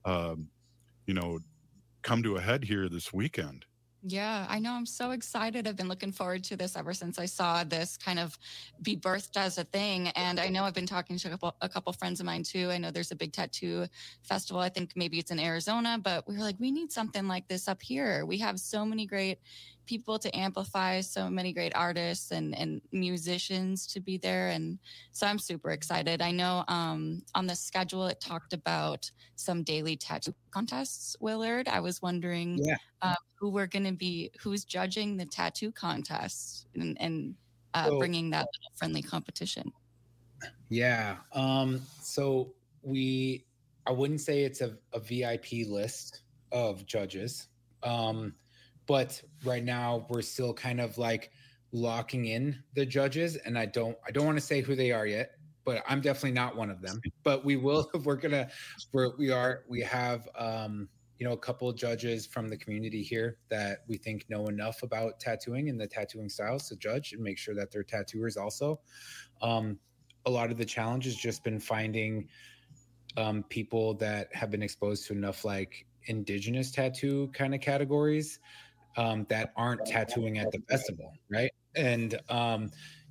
come to a head here this weekend. Yeah, I know. I'm so excited. I've been looking forward to this ever since I saw this kind of be birthed as a thing. And I know I've been talking to a couple friends of mine too. I know there's a big tattoo festival. I think maybe it's in Arizona, but we were like, we need something like this up here. We have so many great people to amplify, so many great artists and musicians to be there. And so I'm super excited. I know on the schedule, it talked about some daily tattoo contests, Willard. I was wondering who's judging the tattoo contests and bringing that little friendly competition. Yeah. So I wouldn't say it's a VIP list of judges. But right now we're still kind of like locking in the judges, and I don't want to say who they are yet, but I'm definitely not one of them. But we have a couple of judges from the community here that we think know enough about tattooing and the tattooing styles to judge and make sure that they're tattooers also. A lot of the challenge has just been finding people that have been exposed to enough like indigenous tattoo kind of categories that aren't tattooing at the festival, right? And I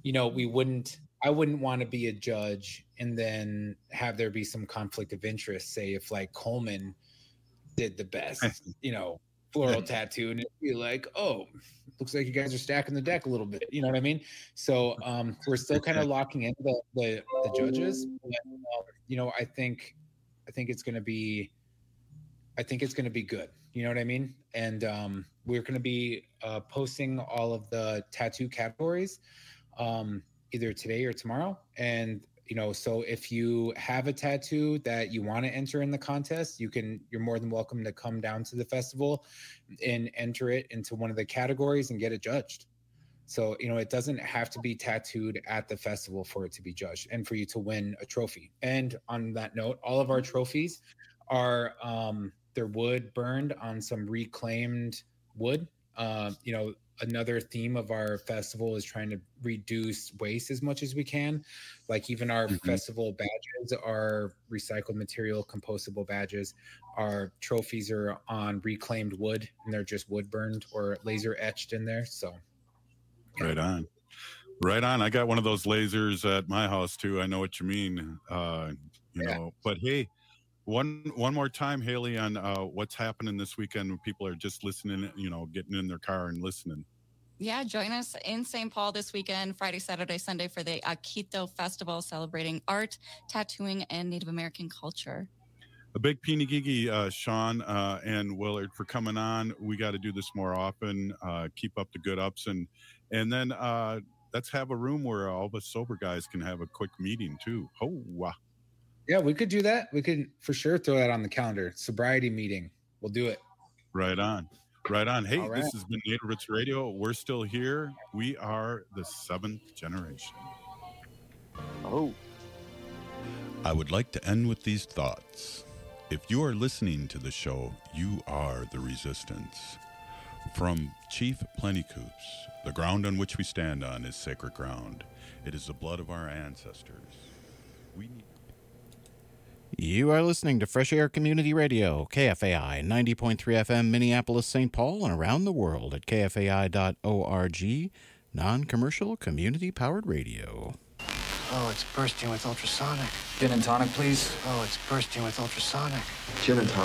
wouldn't want to be a judge and then have there be some conflict of interest. Say if like Coleman did the best, floral tattoo, and it'd be like, oh, looks like you guys are stacking the deck a little bit. You know what I mean? So we're still kind of locking in the judges. But, I think it's going to be. I think it's going to be good. You know what I mean? And we're going to be posting all of the tattoo categories either today or tomorrow. And, so if you have a tattoo that you want to enter in the contest, you're more than welcome to come down to the festival and enter it into one of the categories and get it judged. So, it doesn't have to be tattooed at the festival for it to be judged and for you to win a trophy. And on that note, all of our trophies are, they're wood burned on some reclaimed wood. Another theme of our festival is trying to reduce waste as much as we can. Like even our festival badges are recycled material, compostable badges. Our trophies are on reclaimed wood and they're just wood burned or laser etched in there. So Right on. I got one of those lasers at my house too. I know what you mean. But hey, one more time, Haley, on what's happening this weekend when people are just listening, getting in their car and listening. Yeah, join us in St. Paul this weekend, Friday, Saturday, Sunday for the Akito Festival, celebrating art, tattooing, and Native American culture. A big pinigigi, Sean and Willard, for coming on. We got to do this more often. Keep up the good ups, and then let's have a room where all the sober guys can have a quick meeting too. Oh, wow. Yeah, we could do that. We could for sure throw that on the calendar. Sobriety meeting. We'll do it. Right on. Right on. Hey, All right. This has been Native Roots Radio. We're still here. We are the 7th generation. Oh. I would like to end with these thoughts. If you are listening to the show, you are the resistance. From Chief Plentycoops, the ground on which we stand on is sacred ground. It is the blood of our ancestors. You are listening to Fresh Air Community Radio, KFAI 90.3 FM, Minneapolis, St. Paul, and around the world at kfai.org, non-commercial, community-powered radio. Oh, it's bursting with ultrasonic. Gin and tonic, please. Oh, it's bursting with ultrasonic. Gin and tonic.